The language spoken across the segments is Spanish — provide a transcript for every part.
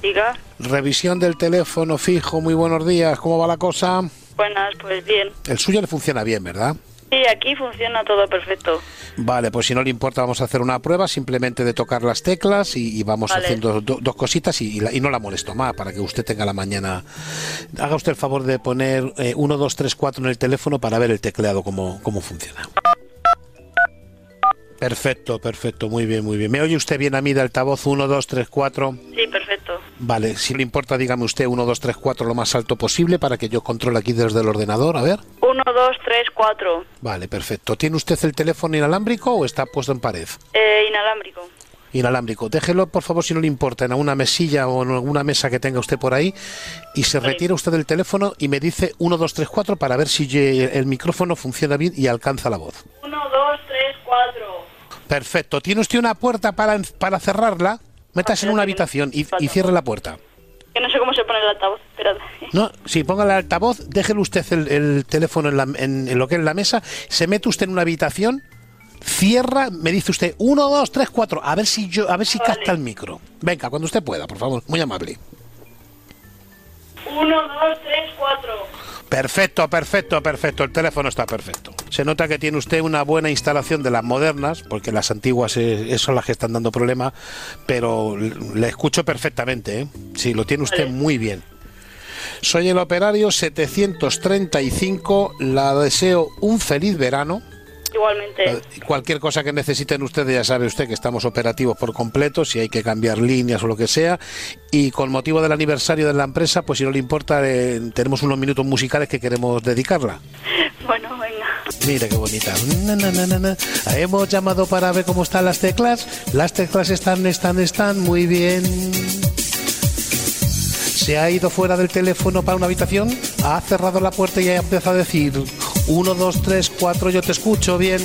Diga. Revisión del teléfono fijo, muy buenos días, ¿cómo va la cosa? Buenas, pues bien. El suyo le funciona bien, ¿verdad? Sí, aquí funciona todo perfecto. Vale, pues si no le importa vamos a hacer una prueba simplemente de tocar las teclas y vamos haciendo dos cositas y no la molesto más para que usted tenga la mañana. Haga usted el favor de poner 1, 2, 3, 4 en el teléfono para ver el tecleado cómo funciona. Perfecto, muy bien, muy bien. ¿Me oye usted bien a mí de altavoz 1, 2, 3, 4? Sí, perfecto. Vale, si le importa dígame usted 1, 2, 3, 4 lo más alto posible para que yo controle aquí desde el ordenador, a ver. 1, 2, 3, 4. Vale, perfecto. ¿Tiene usted el teléfono inalámbrico o está puesto en pared? Inalámbrico. Inalámbrico. Déjelo, por favor, si no le importa, en alguna mesilla o en alguna mesa que tenga usted por ahí y se retira usted del teléfono y me dice 1, 2, 3, 4 para ver si el micrófono funciona bien y alcanza la voz. 1, 2, 3, 4. Perfecto. ¿Tiene usted una puerta para cerrarla? Métase en una habitación y cierre la puerta. Que no sé cómo se pone el altavoz, espérate. No, sí, póngale el altavoz, déjele usted el teléfono en lo que es la mesa, se mete usted en una habitación, cierra, me dice usted 1, 2, 3, 4, a ver si capta el micro. Venga, cuando usted pueda, por favor, muy amable. 1, 2, 3, 4. Perfecto, el teléfono está perfecto. Se nota que tiene usted una buena instalación de las modernas, porque las antiguas son las que están dando problema, pero le escucho perfectamente, ¿eh? Sí, lo tiene usted muy bien. Soy el operario 735, la deseo un feliz verano. Igualmente. Cualquier cosa que necesiten ustedes, ya sabe usted que estamos operativos por completo, si hay que cambiar líneas o lo que sea. Y con motivo del aniversario de la empresa, pues si no le importa, tenemos unos minutos musicales que queremos dedicarla. Bueno, venga. Mira qué bonita. Hemos llamado para ver cómo están las teclas. Las teclas están muy bien. Se ha ido fuera del teléfono para una habitación, ha cerrado la puerta y ha empezado a decir 1, 2, 3, 4, yo te escucho bien.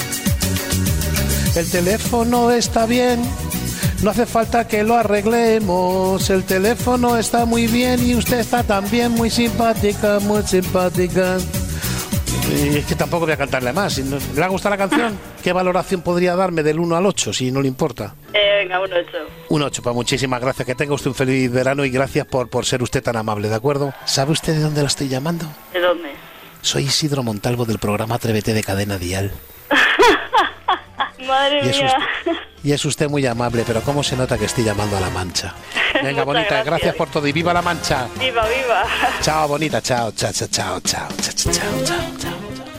El teléfono está bien, no hace falta que lo arreglemos. El teléfono está muy bien y usted está también muy simpática, muy simpática. Y es que tampoco voy a cantarle más. ¿Le ha gustado la canción? ¿Qué valoración podría darme del 1 al 8, si no le importa? Venga, un 8. Un 8, pues muchísimas gracias. Que tenga usted un feliz verano y gracias por ser usted tan amable, ¿de acuerdo? ¿Sabe usted de dónde la estoy llamando? ¿De dónde? Soy Isidro Montalvo del programa Atrévete de Cadena Dial. Madre mía. Y es usted muy amable, pero ¿cómo se nota que estoy llamando a La Mancha? Venga, bonita, gracias por todo y viva La Mancha. Viva, viva. Chao, bonita, chao, chao, chao, chao, chao, chao, chao, chao.